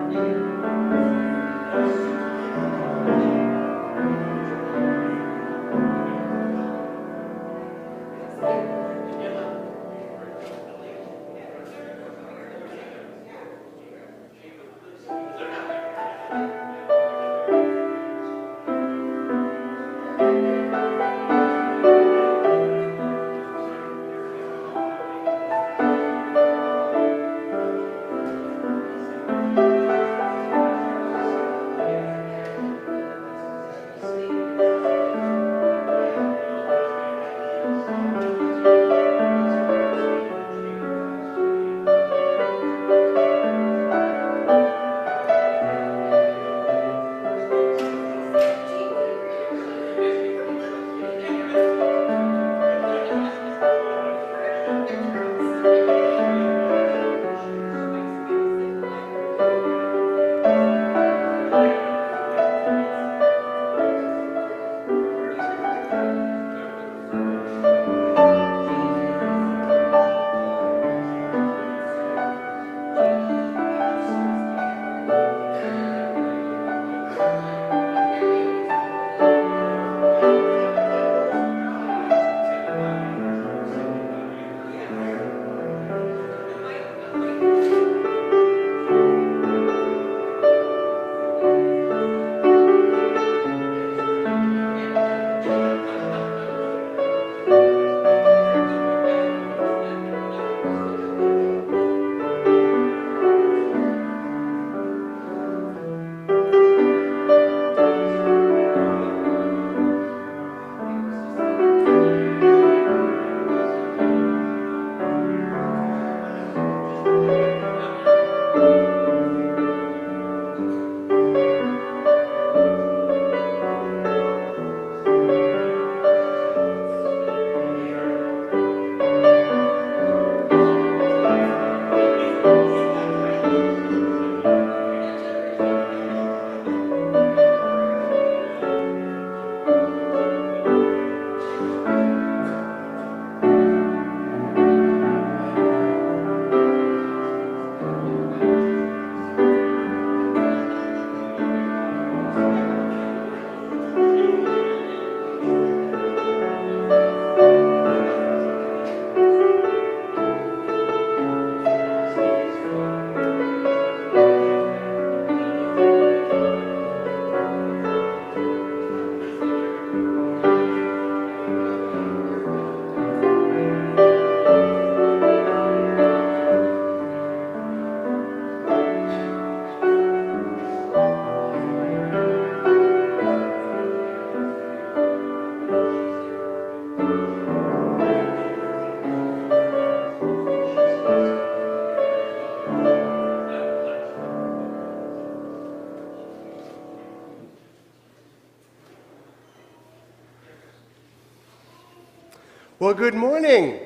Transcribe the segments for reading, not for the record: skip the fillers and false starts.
Well, good morning.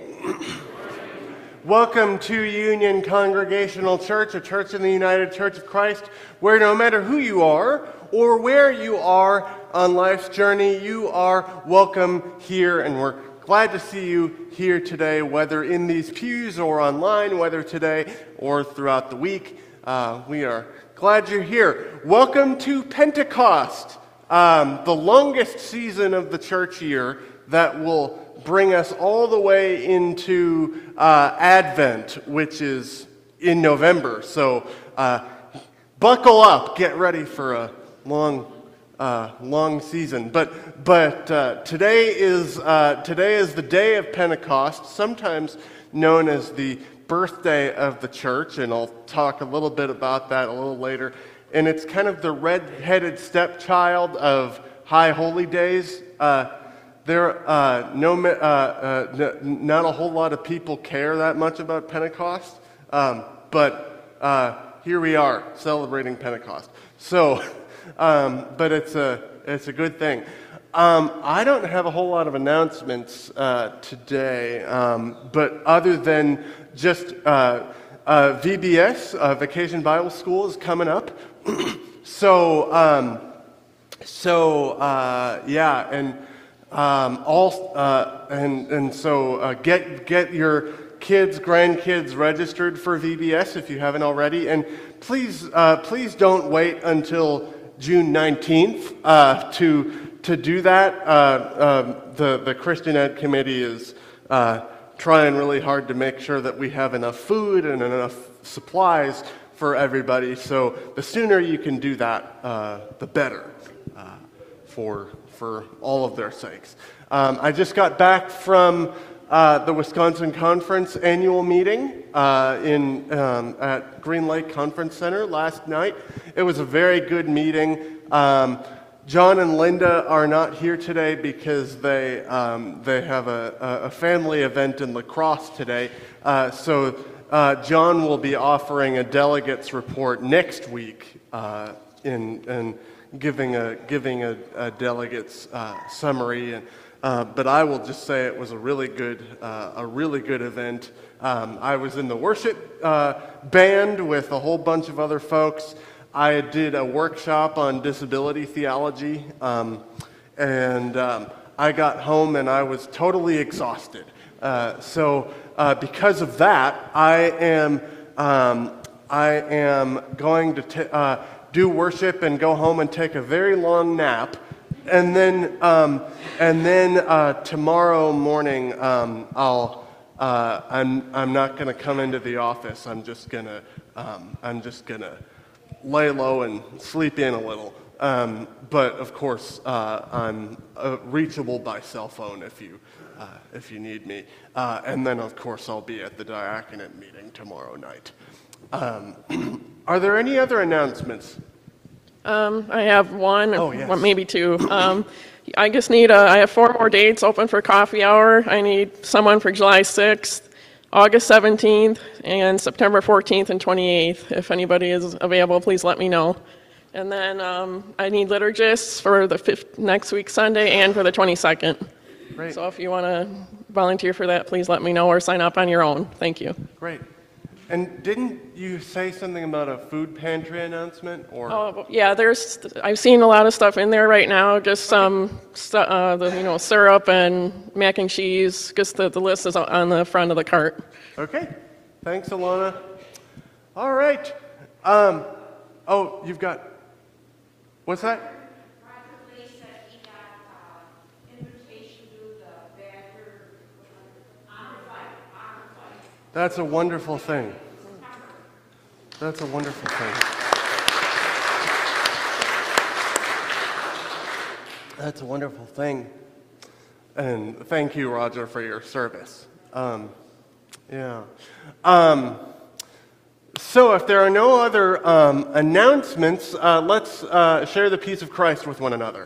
Welcome to Union Congregational Church, a church in the United Church of Christ, where no matter who you are or where you are on life's journey, you are welcome here, and we're glad to see you here today, whether in these pews or online, whether today or throughout the week. We are glad you're here. Welcome to Pentecost, the longest season of the church year that will bring us all the way into Advent, which is in November. So buckle up, get ready for a long season. But today is the day of Pentecost, sometimes known as the birthday of the church, and I'll talk a little bit about that a little later. And it's kind of the red-headed stepchild of High Holy Days. Not a whole lot of people care that much about Pentecost, but here we are celebrating Pentecost. So, but it's a good thing. I don't have a whole lot of announcements today, but other than just VBS, Vacation Bible School, is coming up. So get your kids, grandkids registered for VBS if you haven't already. And please don't wait until June 19th to do that. The Christian Ed Committee is trying really hard to make sure that we have enough food and enough supplies for everybody. So the sooner you can do that, the better for all of their sakes. I just got back from the Wisconsin Conference annual meeting at Green Lake Conference Center last night. It was a very good meeting. John and Linda are not here today because they have a family event in La Crosse today. So John will be offering a delegates report next week in giving a delegates summary. But I will just say it was a really good event. I was in the worship band with a whole bunch of other folks. I did a workshop on disability theology, and I got home and I was totally exhausted. So because of that, I am going to do worship and go home and take a very long nap. And then tomorrow morning, I'm not going to come into the office. I'm just gonna lay low and sleep in a little. But of course, I'm reachable by cell phone if you need me. And then of course I'll be at the diaconate meeting tomorrow night. Are there any other announcements? I have one, Oh, yes. or maybe two. I just need I have 4 more dates open for coffee hour. I need someone for July 6th, August 17th, and September 14th and 28th. If anybody is available, please let me know. And then I need liturgists for the next week Sunday and for the 22nd. Great. So if you want to volunteer for that, please let me know or sign up on your own. Thank you. Great. And didn't you say something about a food pantry announcement? Or Oh, yeah, I've seen a lot of stuff in there right now, just some, syrup and mac and cheese, just the list is on the front of the cart. Okay. Thanks, Alana. All right. You've got, what's that? Roger Lee said he got invitation to the Badger honor fight. That's a wonderful thing. That's a wonderful thing. That's a wonderful thing. And thank you, Roger, for your service. Yeah. So if there are no other announcements, let's share the peace of Christ with one another.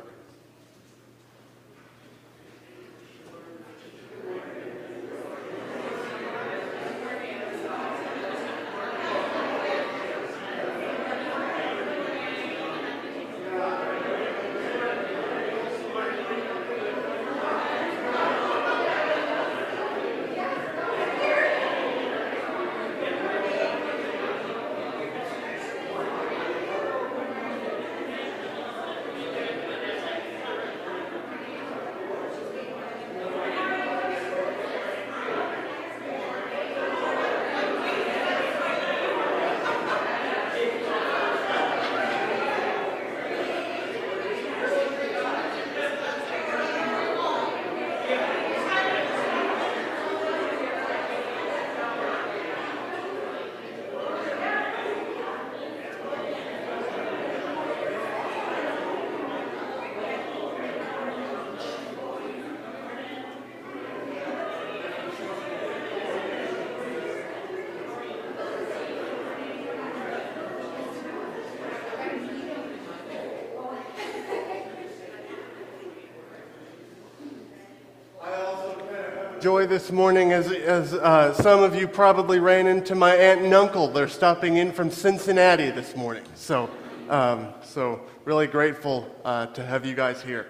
Joy this morning as some of you probably ran into my aunt and uncle. They're stopping in from Cincinnati this morning. So really grateful to have you guys here.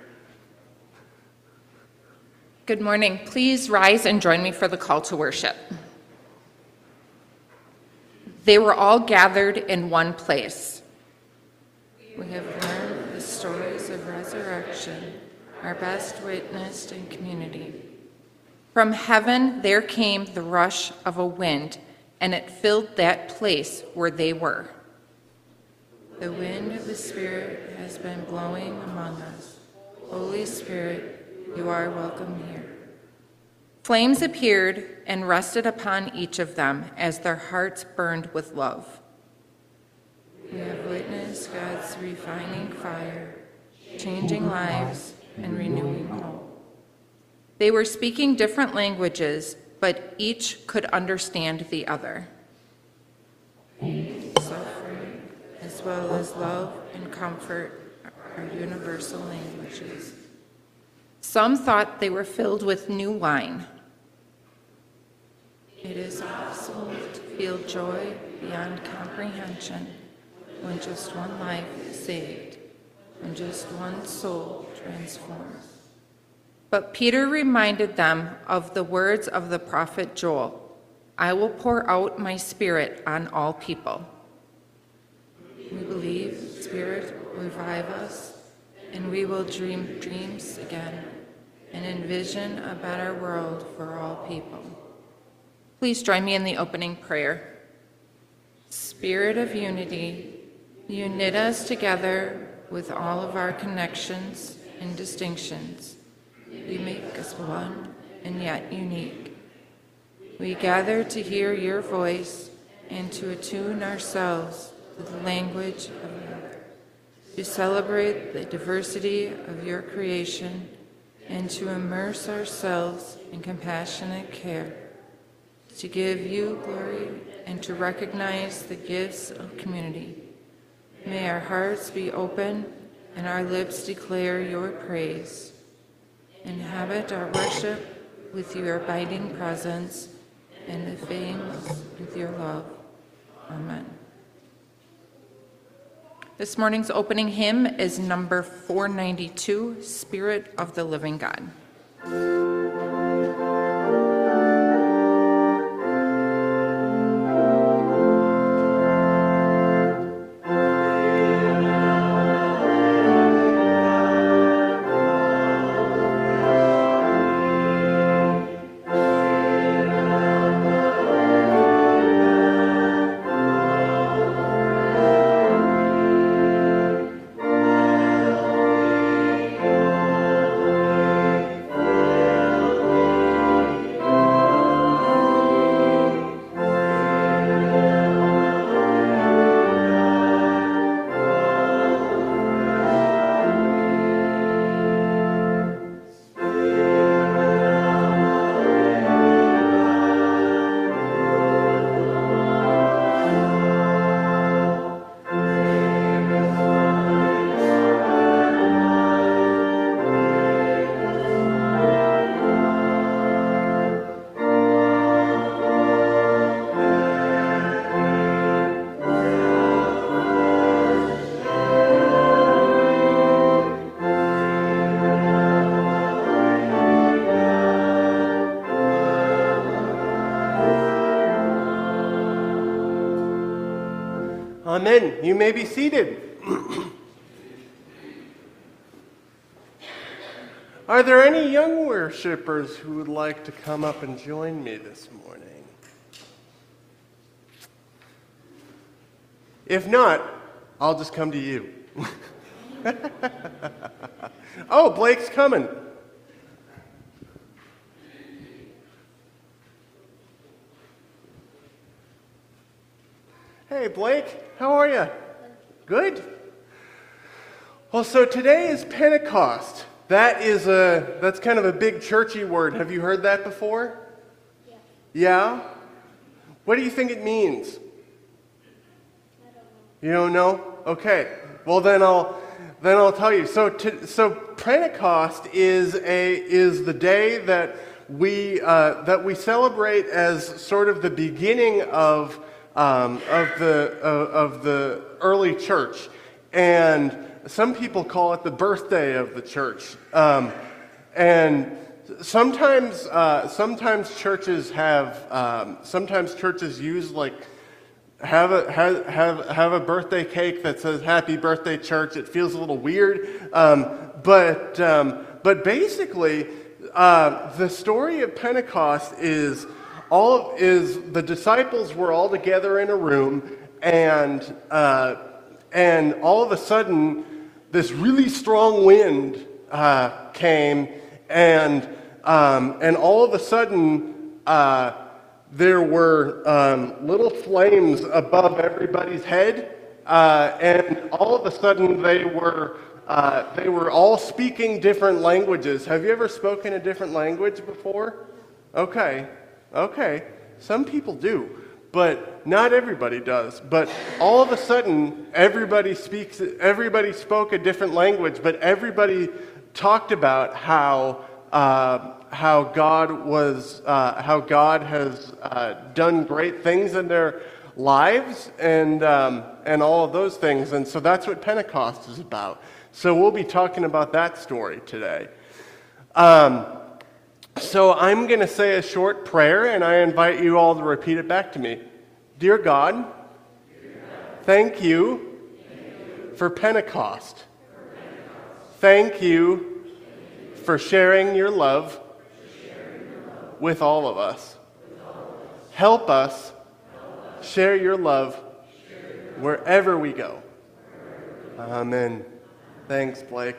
Good morning. Please rise and join me for the call to worship. They were all gathered in one place. We have learned the stories of resurrection, our best witnessed in community. From heaven there came the rush of a wind, and it filled that place where they were. The wind of the Spirit has been blowing among us. Holy Spirit, you are welcome here. Flames appeared and rested upon each of them as their hearts burned with love. We have witnessed God's refining fire, changing lives and renewing hope. They were speaking different languages, but each could understand the other. Suffering, as well as love and comfort, are universal languages. Some thought they were filled with new wine. It is possible to feel joy beyond comprehension when just one life is saved, when just one soul transformed. But Peter reminded them of the words of the prophet Joel, "I will pour out my Spirit on all people." We believe the Spirit will revive us, and we will dream dreams again and envision a better world for all people. Please join me in the opening prayer. Spirit of unity, you knit us together with all of our connections and distinctions. You make us one and yet unique. We gather to hear your voice and to attune ourselves to the language of love, to celebrate the diversity of your creation, and to immerse ourselves in compassionate care, to give you glory and to recognize the gifts of community. May our hearts be open and our lips declare your praise. Inhabit our worship with your abiding presence and the fames with your love. Amen. This morning's opening hymn is number 492, Spirit of the Living God. Amen. You may be seated. Are there any young worshipers who would like to come up and join me this morning? If not, I'll just come to you. Oh, Blake's coming. Hey, Blake, how are you? Good? Well, so today is Pentecost. That's kind of a big churchy word. Have you heard that before? Yeah. Yeah? What do you think it means? I don't know. You don't know? Okay. Well, then I'll tell you. So Pentecost is the day that we celebrate as sort of the beginning of the early church, and some people call it the birthday of the church. And sometimes churches use have a birthday cake that says "Happy Birthday, Church." It feels a little weird, but basically, the story of Pentecost is the disciples were all together in a room, and all of a sudden, this really strong wind came, and all of a sudden, there were little flames above everybody's head, and all of a sudden they were all speaking different languages. Have you ever spoken a different language before? Okay. Some people do, but not everybody does. But all of a sudden, everybody spoke a different language, but everybody talked about how God has done great things in their lives, and all of those things. And so that's what Pentecost is about. So we'll be talking about that story today. So I'm going to say a short prayer, and I invite you all to repeat it back to me. Dear God, thank you for Pentecost. Thank you for sharing your love with all of us. Help us share your love wherever we go. Amen. Thanks, Blake.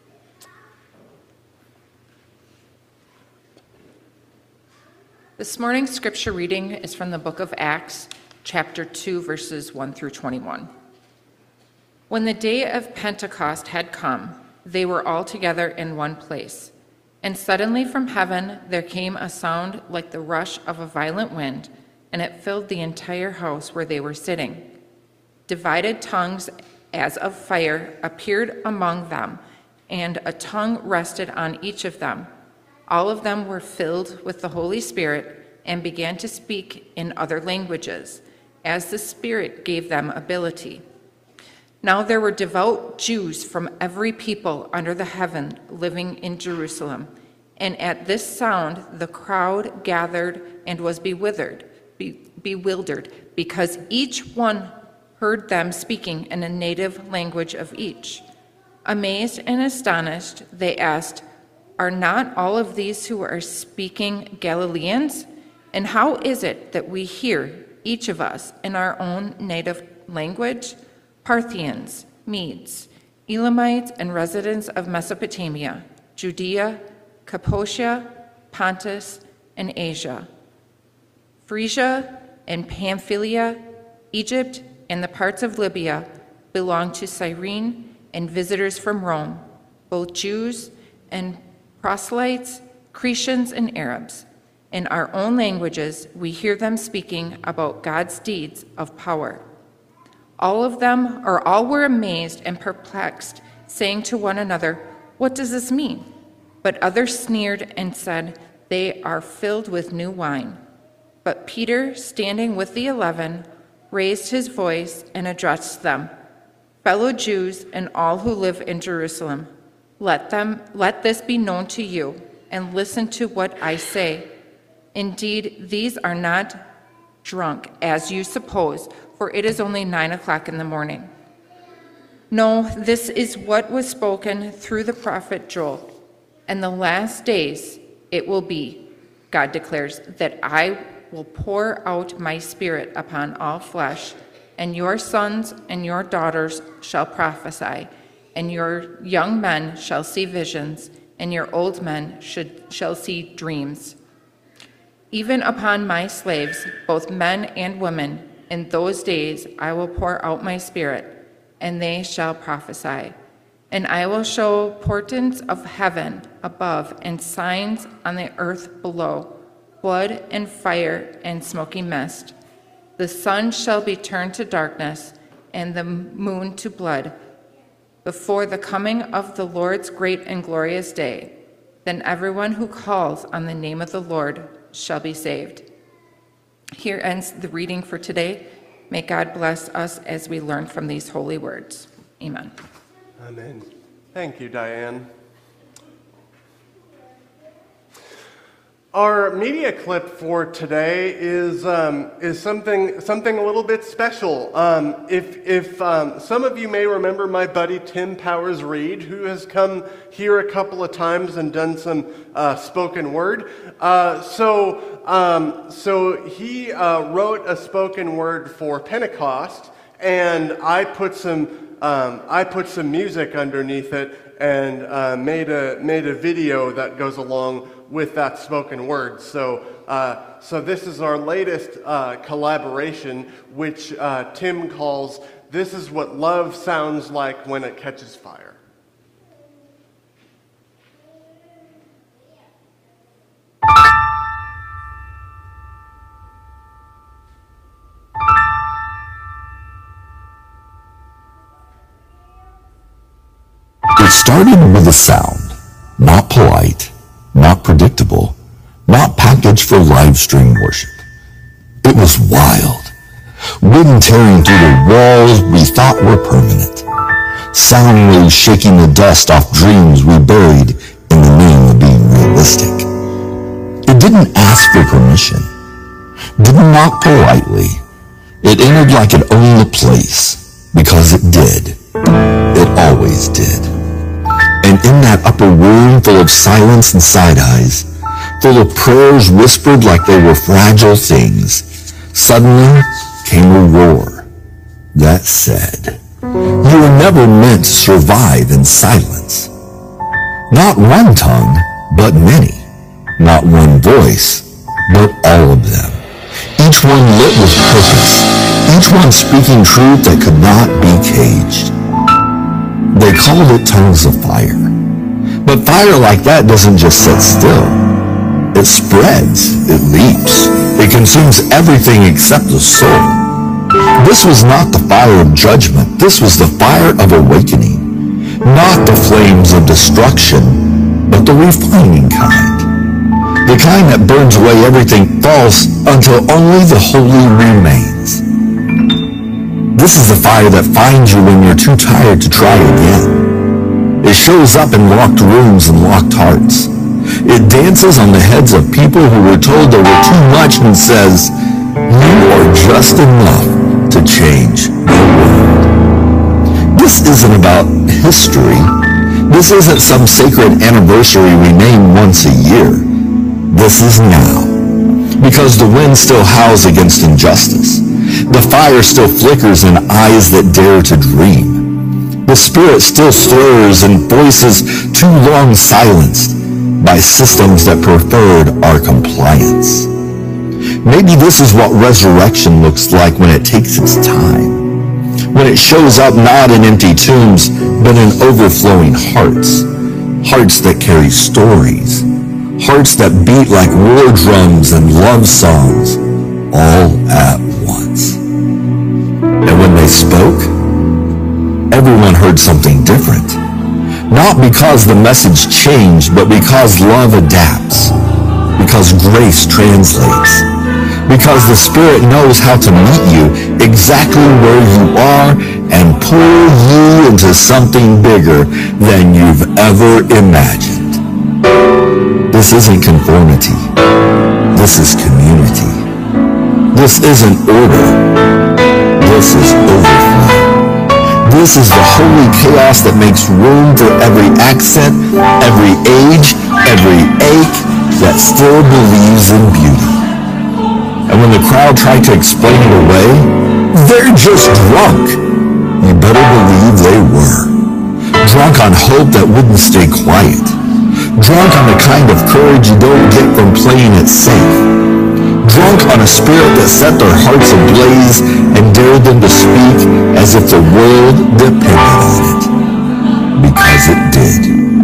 This morning's scripture reading is from the book of Acts, chapter 2, verses 1 through 21. When the day of Pentecost had come, they were all together in one place. And suddenly from heaven there came a sound like the rush of a violent wind, and it filled the entire house where they were sitting. Divided tongues as of fire appeared among them, and a tongue rested on each of them. All of them were filled with the Holy Spirit and began to speak in other languages, as the Spirit gave them ability. Now there were devout Jews from every people under the heaven living in Jerusalem. And at this sound the crowd gathered and was bewildered, because each one heard them speaking in a native language of each. Amazed and astonished, they asked, "Are not all of these who are speaking Galileans? And how is it that we hear, each of us, in our own native language? Parthians, Medes, Elamites, and residents of Mesopotamia, Judea, Cappadocia, Pontus, and Asia, Phrygia and Pamphylia, Egypt, and the parts of Libya belong to Cyrene, and visitors from Rome, both Jews and proselytes, Cretans and Arabs. In our own languages, we hear them speaking about God's deeds of power." All were amazed and perplexed, saying to one another, "What does this mean?" But others sneered and said, "They are filled with new wine." But Peter, standing with the 11, raised his voice and addressed them, "Fellow Jews and all who live in Jerusalem, let this be known to you, and listen to what I say. Indeed, these are not drunk, as you suppose, for it is only 9:00 in the morning. No, this is what was spoken through the prophet Joel. In the last days it will be, God declares, that I will pour out my Spirit upon all flesh, and your sons and your daughters shall prophesy, and your young men shall see visions, and your old men shall see dreams. Even upon my slaves, both men and women, in those days I will pour out my Spirit, and they shall prophesy. And I will show portents of heaven above and signs on the earth below, blood and fire and smoky mist. The sun shall be turned to darkness, and the moon to blood, before the coming of the Lord's great and glorious day. Then everyone who calls on the name of the Lord shall be saved." Here ends the reading for today. May God bless us as we learn from these holy words. Amen. Amen. Thank you, Diane. Our media clip for today is something a little bit special. If some of you may remember my buddy Tim Powers Reed, who has come here a couple of times and done some spoken word. So he wrote a spoken word for Pentecost, and I put some music underneath it and made a video that goes along with that spoken word. So this is our latest collaboration, which Tim calls "This is What Love Sounds Like When It Catches Fire." It started with a sound, not polite, not predictable, not packaged for live stream worship. It was wild. Wind tearing through the walls we thought were permanent. Sound waves shaking the dust off dreams we buried in the name of being realistic. It didn't ask for permission. Didn't knock politely. It entered like it owned the place, because it did. It always did. And in that upper room full of silence and side eyes, full of prayers whispered like they were fragile things, suddenly came a roar that said, "You were never meant to survive in silence." Not one tongue, but many. Not one voice, but all of them. Each one lit with purpose. Each one speaking truth that could not be caged. They called it tongues of fire. But fire like that doesn't just sit still. It spreads, it leaps, it consumes everything except the soul. This was not the fire of judgment, this was the fire of awakening. Not the flames of destruction, but the refining kind. The kind that burns away everything false until only the holy remains. This is the fire that finds you when you're too tired to try again. It shows up in locked rooms and locked hearts. It dances on the heads of people who were told they were too much and says, "You are just enough to change the world." This isn't about history. This isn't some sacred anniversary we name once a year. This is now. Because the wind still howls against injustice. The fire still flickers in eyes that dare to dream. The spirit still stirs in voices too long silenced by systems that preferred our compliance. Maybe this is what resurrection looks like when it takes its time. When it shows up not in empty tombs, but in overflowing hearts. Hearts that carry stories. Hearts that beat like war drums and love songs all at once. And when they spoke, everyone heard something different. Not because the message changed, but because love adapts. Because grace translates. Because the Spirit knows how to meet you exactly where you are and pull you into something bigger than you've ever imagined. This isn't conformity. This is community. This isn't order. This is overflow. This is the holy chaos that makes room for every accent, every age, every ache that still believes in beauty. And when the crowd tried to explain it away, they're just drunk. You better believe they were. Drunk on hope that wouldn't stay quiet. Drunk on the kind of courage you don't get from playing it safe. Drunk on a spirit that set their hearts ablaze and dared them to speak as if the world depended on it. Because it did.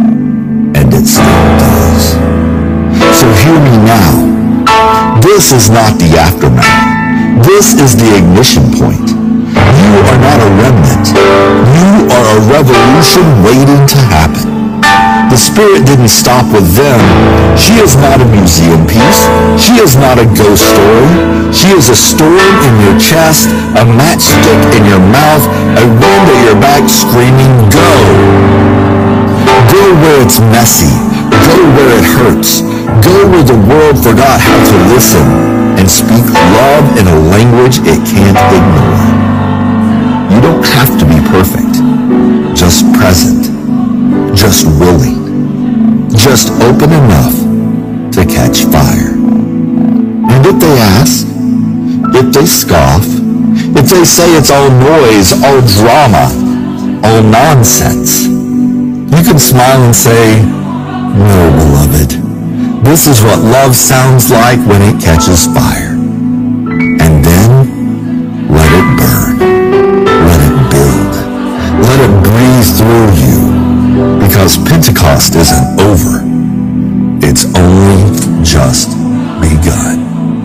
And it still does. So hear me now. This is not the aftermath. This is the ignition point. You are not a remnant. You are a revolution waiting to happen. The Spirit didn't stop with them. She is not a museum piece. She is not a ghost story. She is a storm in your chest, a matchstick in your mouth, a wind at your back screaming, "Go!" Go where it's messy. Go where it hurts. Go where the world forgot how to listen and speak love in a language it can't ignore. You don't have to be perfect, just present, just willing, just open enough to catch fire. And if they ask, if they scoff, if they say it's all noise, all drama, all nonsense, you can smile and say, no, beloved, this is what love sounds like when it catches fire. And then let it burn, let it build, let it breathe through you, because Pentecost isn't over. It's only just begun.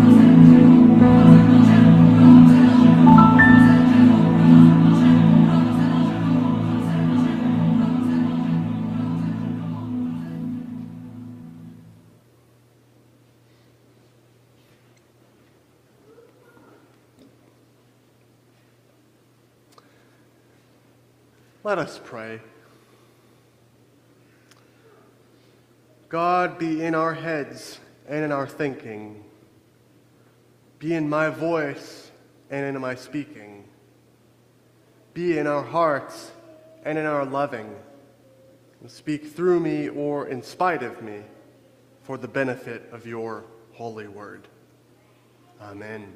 Let us pray. God, be in our heads and in our thinking. Be in my voice and in my speaking. Be in our hearts and in our loving. And speak through me or in spite of me for the benefit of your holy word. Amen.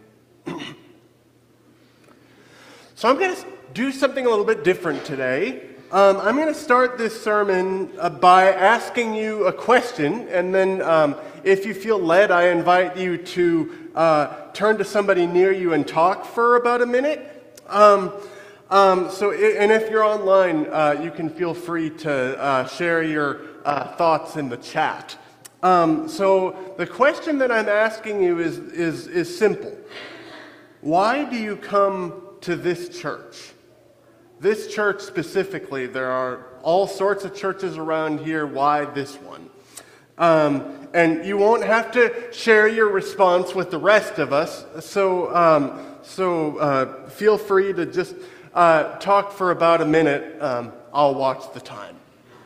So I'm going to do something a little bit different today. I'm going to start this sermon by asking you a question, and then if you feel led, I invite you to turn to somebody near you and talk for about a minute. And if you're online, you can feel free to share your thoughts in the chat. So the question that I'm asking you is simple. Why do you come to this church? This church specifically. There are all sorts of churches around here. Why this one? And you won't have to share your response with the rest of us. So feel free to just talk for about a minute. I'll watch the time.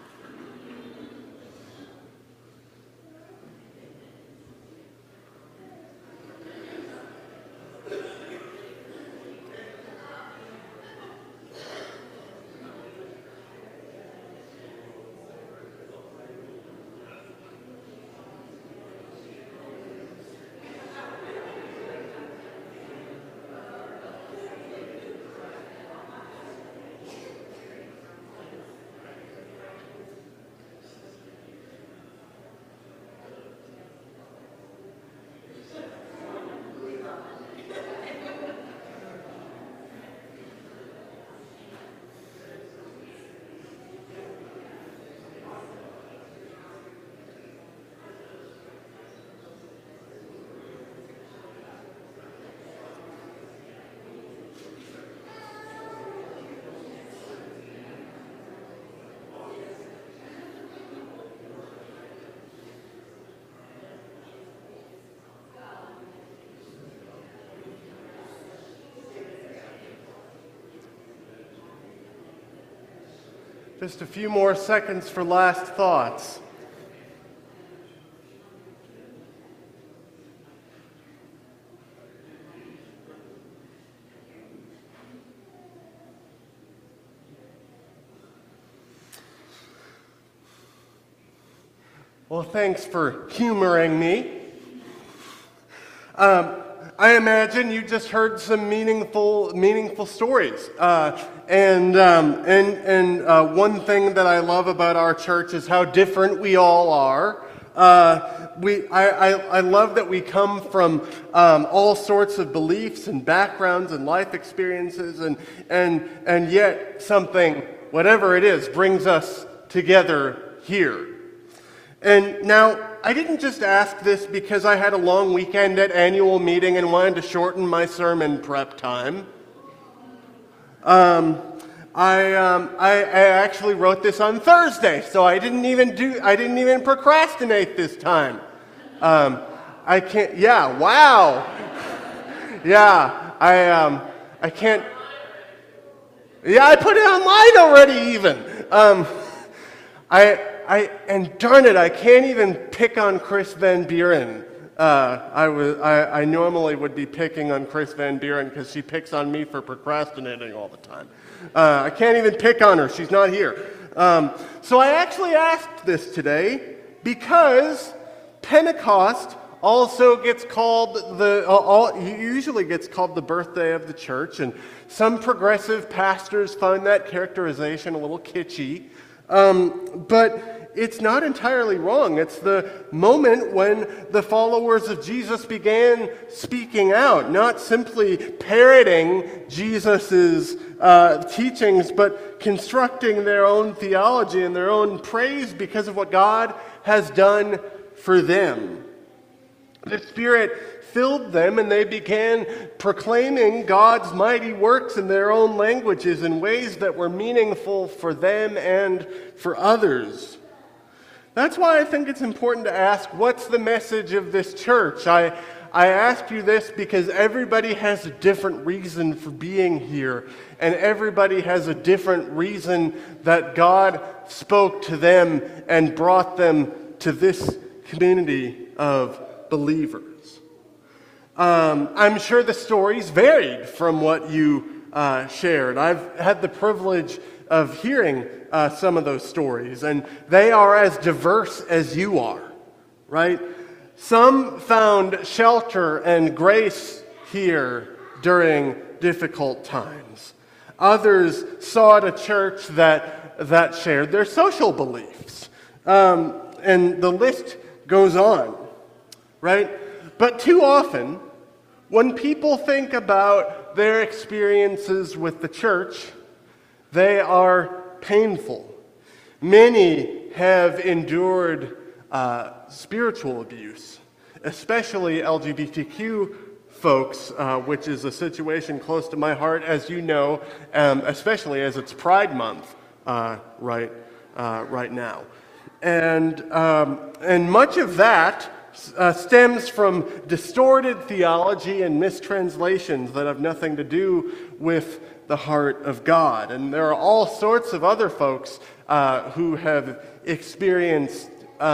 Just a few more seconds for last thoughts. Well, thanks for humoring me. I imagine you just heard some meaningful stories. And one thing that I love about our church is how different we all are. I love that we come from all sorts of beliefs and backgrounds and life experiences, and yet something, whatever it is, brings us together here. And now, I didn't just ask this because I had a long weekend at annual meeting and wanted to shorten my sermon prep time. I actually wrote this on Thursday, so I didn't even procrastinate this time. I can't. Yeah. Wow. Yeah. I can't. Yeah, I put it online already. Even. and darn it, I can't even pick on Chris Van Buren. I normally would be picking on Chris Van Buren because she picks on me for procrastinating all the time. I can't even pick on her. She's not here. So I actually asked this today because Pentecost also gets called usually gets called the birthday of the church, and some progressive pastors find that characterization a little kitschy. But it's not entirely wrong. It's the moment when the followers of Jesus began speaking out, not simply parroting Jesus's teachings, but constructing their own theology and their own praise because of what God has done for them. The Spirit filled them, and they began proclaiming God's mighty works in their own languages in ways that were meaningful for them and for others. That's why I think it's important to ask, what's the message of this church? I ask you this because everybody has a different reason for being here, and everybody has a different reason that God spoke to them and brought them to this community of believers. I'm sure the stories varied from what you shared. I've had the privilege of hearing some of those stories, and they are as diverse as you are, right? Some found shelter and grace here during difficult times. Others sought a church that shared their social beliefs. And the list goes on, right? But too often, when people think about their experiences with the church, they are painful. Many have endured spiritual abuse, especially LGBTQ folks, which is a situation close to my heart, as you know, especially as it's Pride Month right now. And much of that stems from distorted theology and mistranslations that have nothing to do with the heart of God. And there are all sorts of other folks who have experienced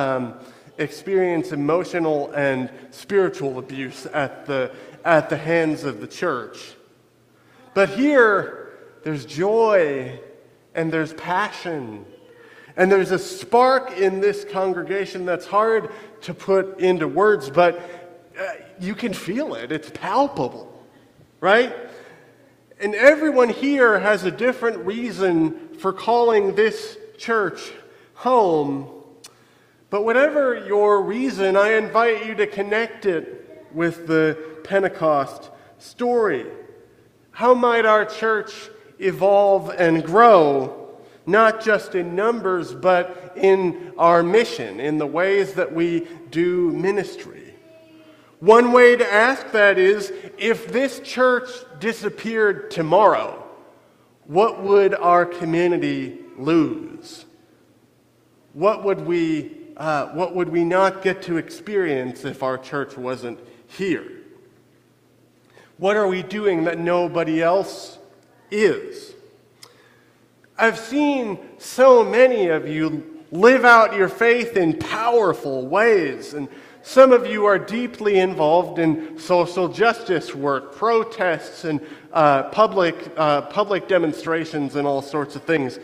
emotional and spiritual abuse at the hands of the church. But here, there's joy and there's passion. And there's a spark in this congregation that's hard to put into words, but you can feel it. It's palpable, right? And everyone here has a different reason for calling this church home. But whatever your reason, I invite you to connect it with the Pentecost story. How might our church evolve and grow? Not just in numbers, but in our mission, in the ways that we do ministry. One way to ask that is, if this church disappeared tomorrow, what would our community lose? What would we not get to experience if our church wasn't here? What are we doing that nobody else is? I've seen so many of you live out your faith in powerful ways, and some of you are deeply involved in social justice work, protests, and public demonstrations, and all sorts of things.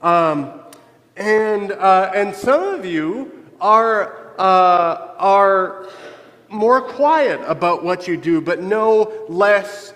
And some of you are more quiet about what you do, but no less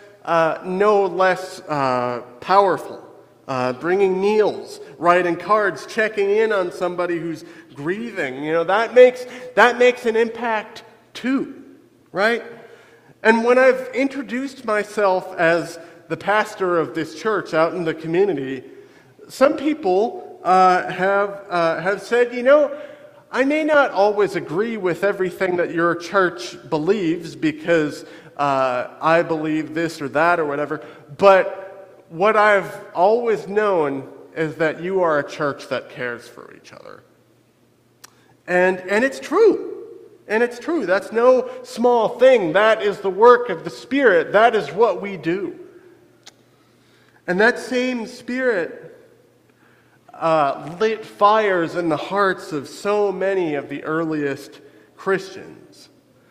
powerful. Bringing meals, writing cards, checking in on somebody who's grieving. That makes an impact too, right? And when I've introduced myself as the pastor of this church out in the community, some people have said, I may not always agree with everything that your church believes because I believe this or that or whatever, but what I've always known is that you are a church that cares for each other. And it's true. And it's true. That's no small thing. That is the work of the Spirit. That is what we do. And that same Spirit lit fires in the hearts of so many of the earliest Christians.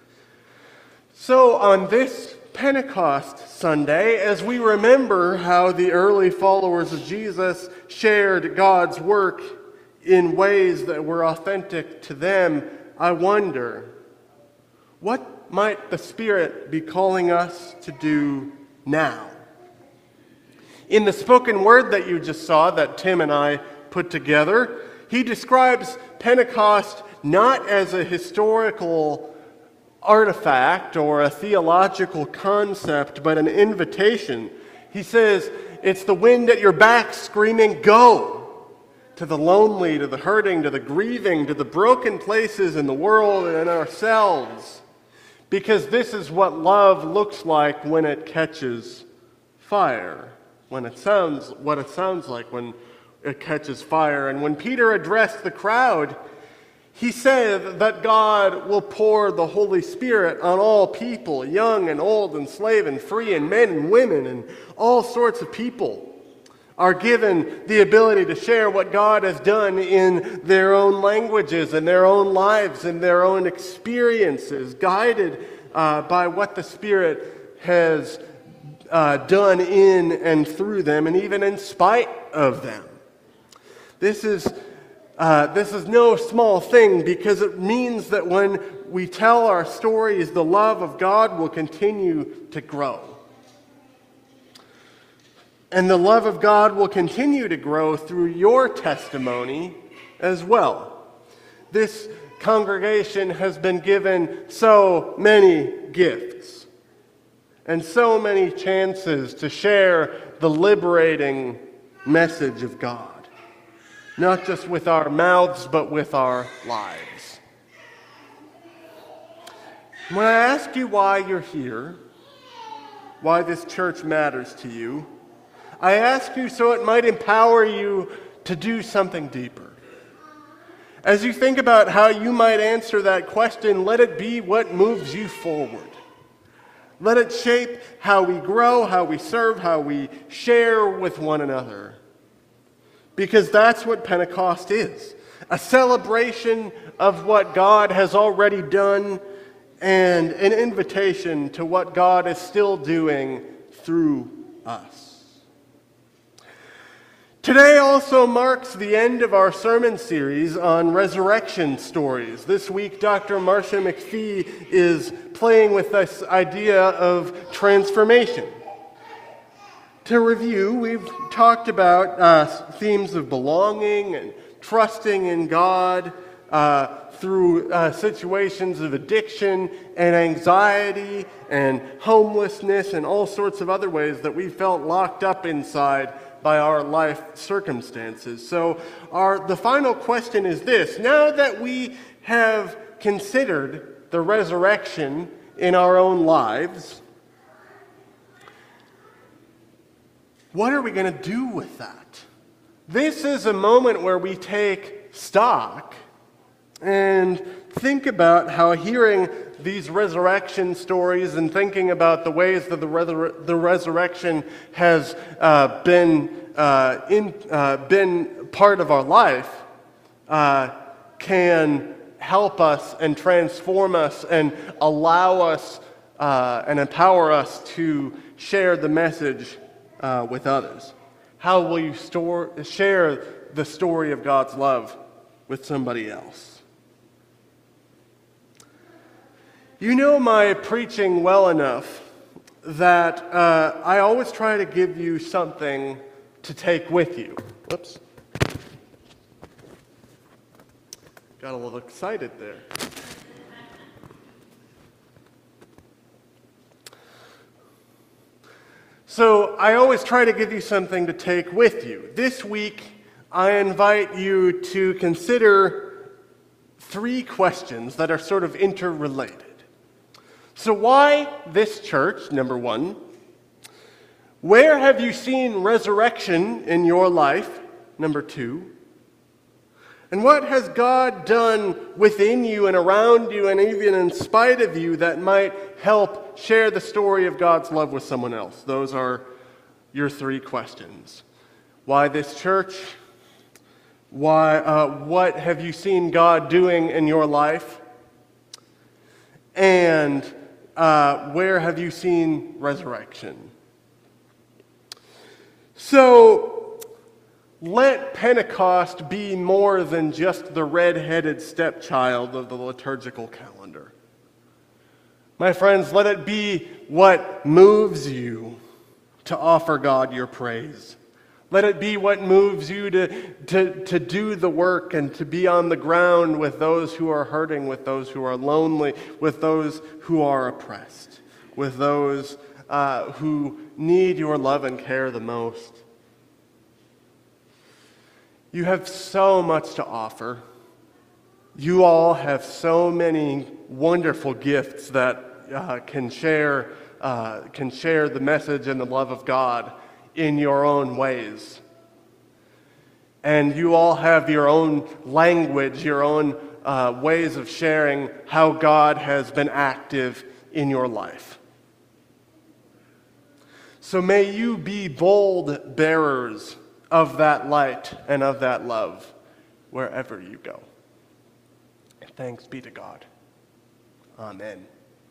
So on this Pentecost Sunday, as we remember how the early followers of Jesus shared God's work in ways that were authentic to them, I wonder, what might the Spirit be calling us to do now? In the spoken word that you just saw, that Tim and I put together, he describes Pentecost not as a historical artifact or a theological concept, but an invitation. He says, it's the wind at your back screaming, "Go!" to the lonely, to the hurting, to the grieving, to the broken places in the world and in ourselves. Because this is what love looks like when it catches fire, what it sounds like when it catches fire. And when Peter addressed the crowd, he said that God will pour the Holy Spirit on all people, young and old and slave and free, and men and women, and all sorts of people are given the ability to share what God has done in their own languages, in their own lives, in their own experiences, guided by what the Spirit has done in and through them, and even in spite of them. This is no small thing, because it means that when we tell our stories, the love of God will continue to grow. And the love of God will continue to grow through your testimony as well. This congregation has been given so many gifts and so many chances to share the liberating message of God, not just with our mouths, but with our lives. When I ask you why you're here, why this church matters to you, I ask you so it might empower you to do something deeper. As you think about how you might answer that question, let it be what moves you forward. Let it shape how we grow, how we serve, how we share with one another. Because that's what Pentecost is. A celebration of what God has already done and an invitation to what God is still doing through us. Today also marks the end of our sermon series on resurrection stories. This week, Dr. Marcia McPhee is playing with this idea of transformation. To review, we've talked about themes of belonging and trusting in God through situations of addiction and anxiety and homelessness and all sorts of other ways that we felt locked up inside by our life circumstances. So the final question is this: now that we have considered the resurrection in our own lives, what are we going to do with that? This is a moment where we take stock and think about how hearing these resurrection stories and thinking about the ways that the resurrection has been part of our life can help us and transform us and allow us and empower us to share the message with others. How will you share the story of God's love with somebody else? You know my preaching well enough that I always try to give you something to take with you. Whoops. Got a little excited there. So I always try to give you something to take with you. This week, I invite you to consider 3 questions that are sort of interrelated. So why this church, number 1? Where have you seen resurrection in your life, number 2? And what has God done within you and around you and even in spite of you that might help share the story of God's love with someone else? Those are your 3 questions. Why this church? What have you seen God doing in your life? And where have you seen resurrection? So, let Pentecost be more than just the red-headed stepchild of the liturgical calendar. My friends, let it be what moves you to offer God your praise. Let it be what moves you to do the work and to be on the ground with those who are hurting, with those who are lonely, with those who are oppressed, with those who need your love and care the most. You have so much to offer. You all have so many wonderful gifts that can share the message and the love of God in your own ways. And you all have your own language, your own ways of sharing how God has been active in your life. So may you be bold bearers of that light and of that love wherever you go. And thanks be to God. Amen.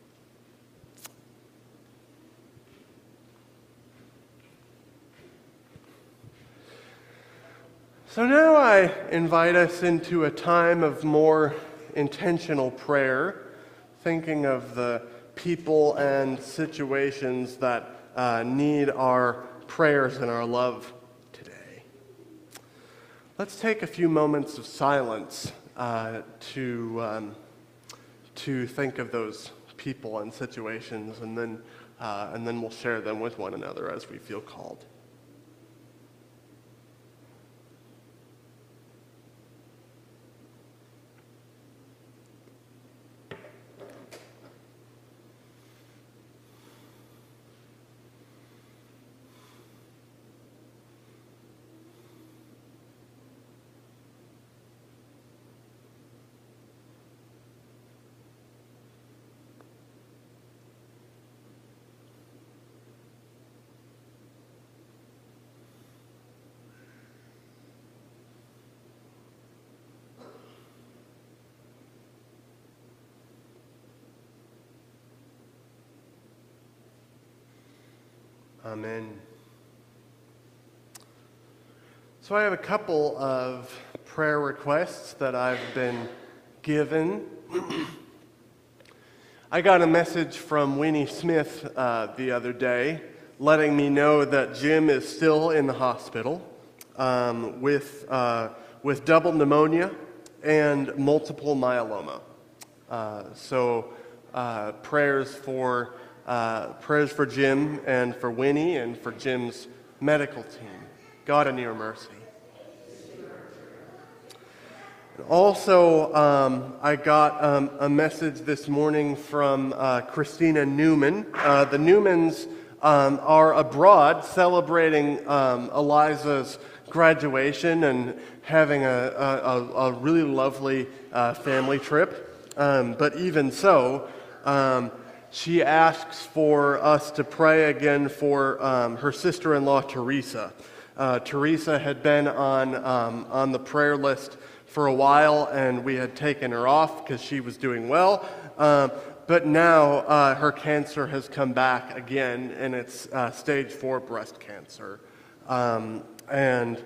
So now I invite us into a time of more intentional prayer, thinking of the people and situations that need our prayers and our love today. Let's take a few moments of silence to think of those people and situations, and then we'll share them with one another as we feel called. Amen. So I have a couple of prayer requests that I've been given. I got a message from Winnie Smith the other day letting me know that Jim is still in the hospital with double pneumonia and multiple myeloma. So prayers for Jim and for Winnie and for Jim's medical team. God in your mercy. Also, I got a message this morning from Christina Newman. The Newmans are abroad celebrating Eliza's graduation and having a really lovely family trip. But even so, she asks for us to pray again for her sister-in-law, Teresa. Teresa had been on the prayer list for a while, and we had taken her off because she was doing well. But now her cancer has come back again, and it's stage 4 breast cancer. And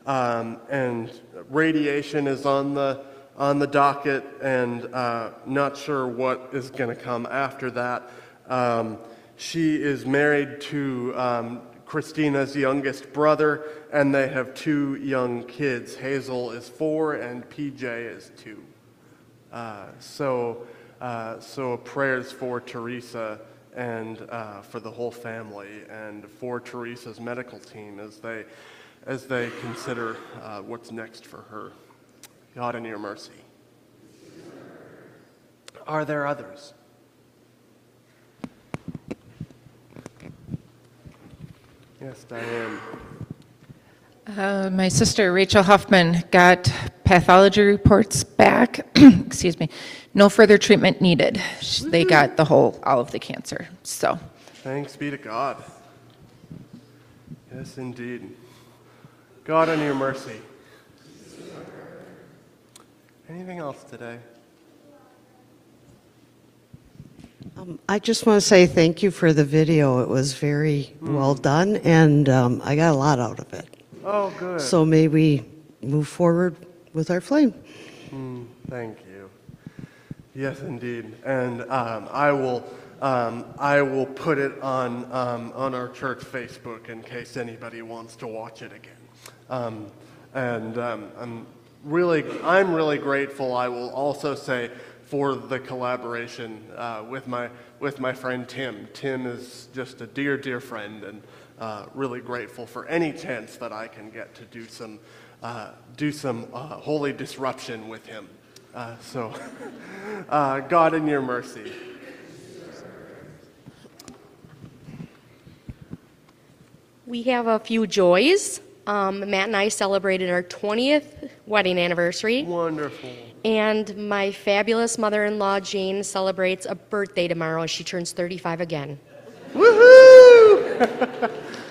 radiation is on the docket, and not sure what is going to come after that. She is married to Christina's youngest brother, and they have 2 young kids. Hazel is 4 and PJ is 2. So prayers for Teresa and for the whole family, and for Teresa's medical team as they consider what's next for her. God in your mercy. Are there others? Yes, Diane. My sister, Rachel Huffman, got pathology reports back. Excuse me. No further treatment needed. They got all of the cancer. So, thanks be to God. Yes, indeed. God in your mercy. Anything else today? I just want to say thank you for the video. It was very well done, and I got a lot out of it. Oh, good. So may we move forward with our flame. Thank you. Yes, indeed. And I will put it on our church Facebook in case anybody wants to watch it again. I'm really grateful. I will also say for the collaboration with my friend Tim. Tim is just a dear friend, and really grateful for any chance that I can get to do some holy disruption with him. So, God in your mercy. We have a few joys. Matt and I celebrated our 20th wedding anniversary. Wonderful. And my fabulous mother-in-law, Jane, celebrates a birthday tomorrow. She turns 35 again. Woohoo!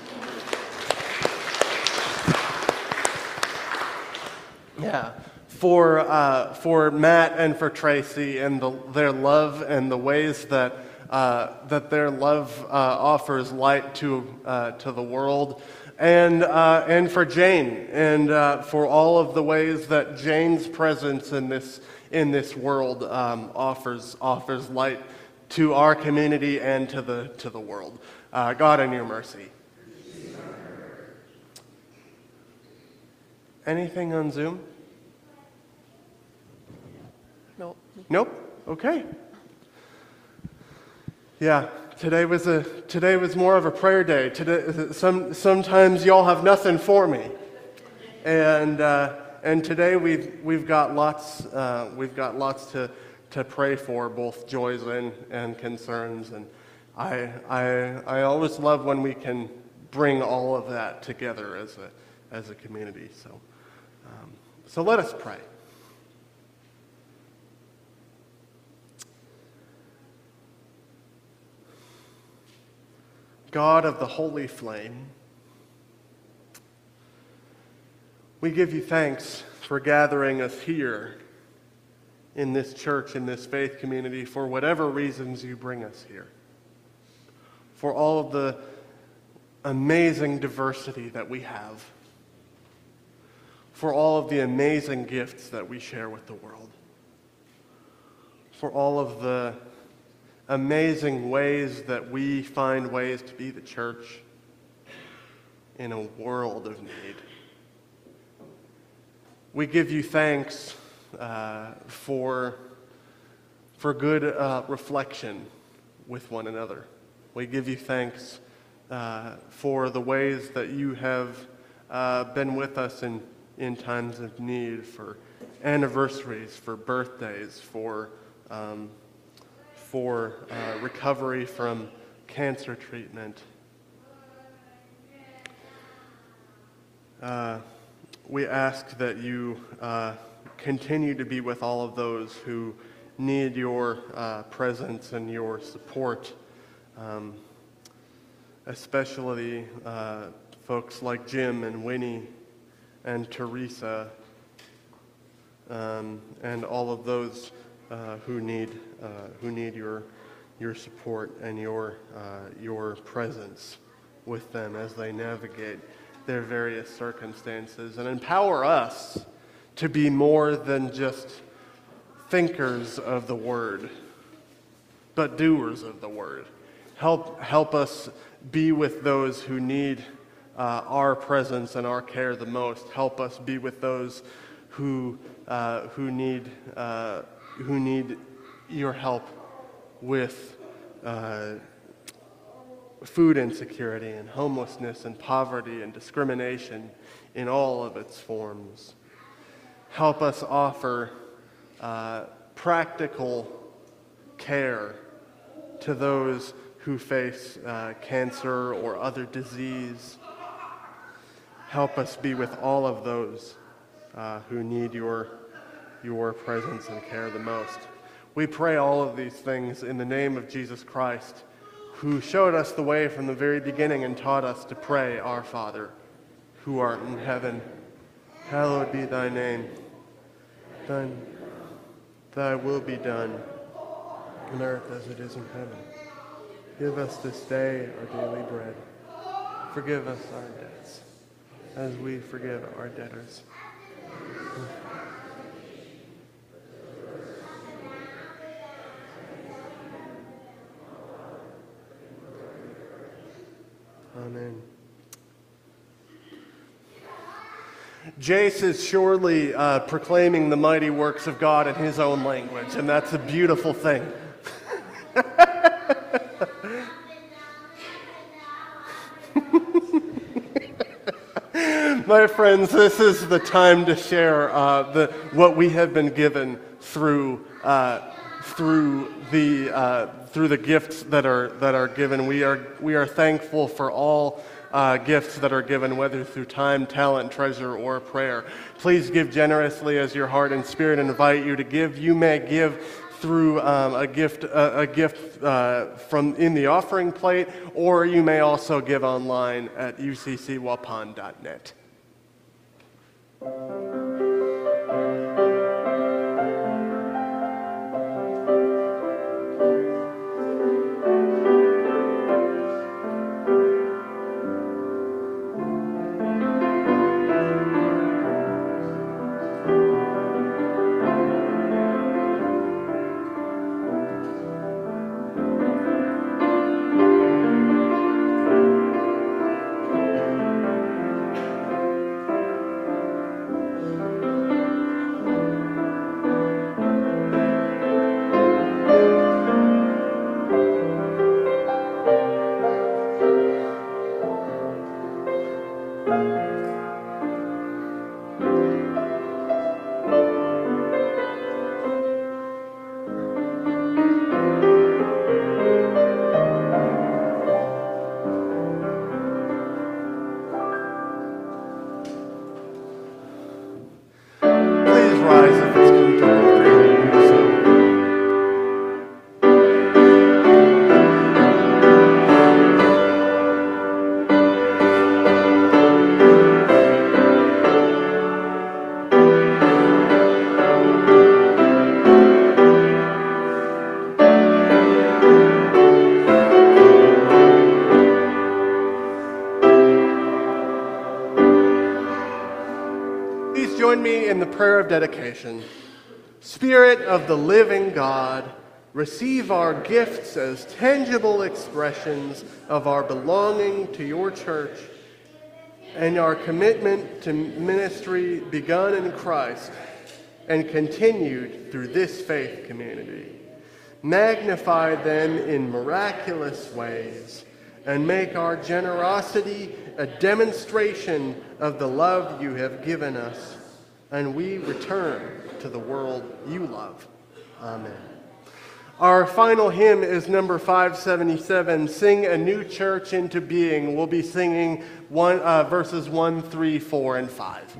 Yeah. For Matt and for Tracy and their love and the ways that their love offers light to the world, and for Jane and for all of the ways that Jane's presence in this world offers light to our community and to the world. God in your mercy. Anything on Zoom? Nope. Okay. Yeah, today was more of a prayer day. Today, sometimes y'all have nothing for me, and today we've got lots to pray for, both joys and concerns, and I always love when we can bring all of that together as a community. So let us pray. God of the holy flame, we give you thanks for gathering us here in this church, in this faith community, for whatever reasons you bring us here, for all of the amazing diversity that we have, for all of the amazing gifts that we share with the world, for all of the amazing ways that we find ways to be the church in a world of need. We give you thanks for good reflection with one another. We give you thanks for the ways that you have been with us in times of need, for anniversaries, for birthdays, for recovery from cancer treatment. We ask that you continue to be with all of those who need your presence and your support, especially folks like Jim and Winnie and Teresa, and all of those who need your support and your presence with them as they navigate their various circumstances, and empower us to be more than just thinkers of the word, but doers of the word. Help us be with those who need our presence and our care the most. Help us be with those who need your help with food insecurity and homelessness and poverty and discrimination in all of its forms. Help us offer practical care to those who face cancer or other disease. Help us be with all of those who need your presence and care the most. We pray all of these things in the name of Jesus Christ, who showed us the way from the very beginning and taught us to pray, Our Father, who art in heaven, hallowed be thy name. Thy will be done on earth as it is in heaven. Give us this day our daily bread. Forgive us our debts, as we forgive our debtors. Amen. Jace is surely proclaiming the mighty works of God in his own language, and that's a beautiful thing. My friends, this is the time to share what we have been given through the gifts that are given. We are thankful for all gifts that are given, whether through time, talent, treasure, or prayer. Please give generously as your heart and spirit invite you to give. You may give through a gift from in the offering plate, or you may also give online at uccwaupun.net. Join me in the prayer of dedication. Spirit of the living God, receive our gifts as tangible expressions of our belonging to your church and our commitment to ministry begun in Christ and continued through this faith community. Magnify them in miraculous ways and make our generosity a demonstration of the love you have given us, and we return to the world you love. Amen. Our final hymn is number 577, Sing a New Church into Being. We'll be singing verses 1, 3, 4, and 5.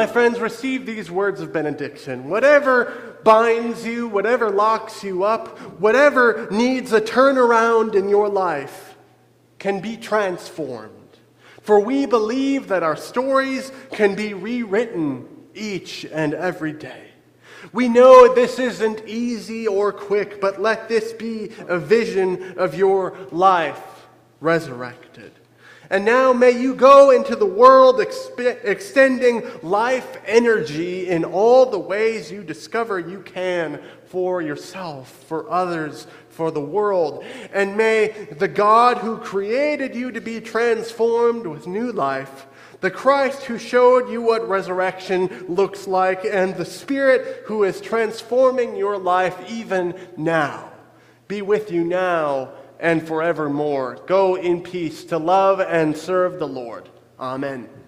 friends, receive these words of benediction. Whatever binds you, whatever locks you up, whatever needs a turnaround in your life can be transformed. For we believe that our stories can be rewritten each and every day. We know this isn't easy or quick, but let this be a vision of your life resurrected. And now may you go into the world extending life energy in all the ways you discover you can for yourself, for others, for the world. And may the God who created you to be transformed with new life, the Christ who showed you what resurrection looks like, and the Spirit who is transforming your life even now, be with you now and forevermore. Go in peace to love and serve the Lord. Amen.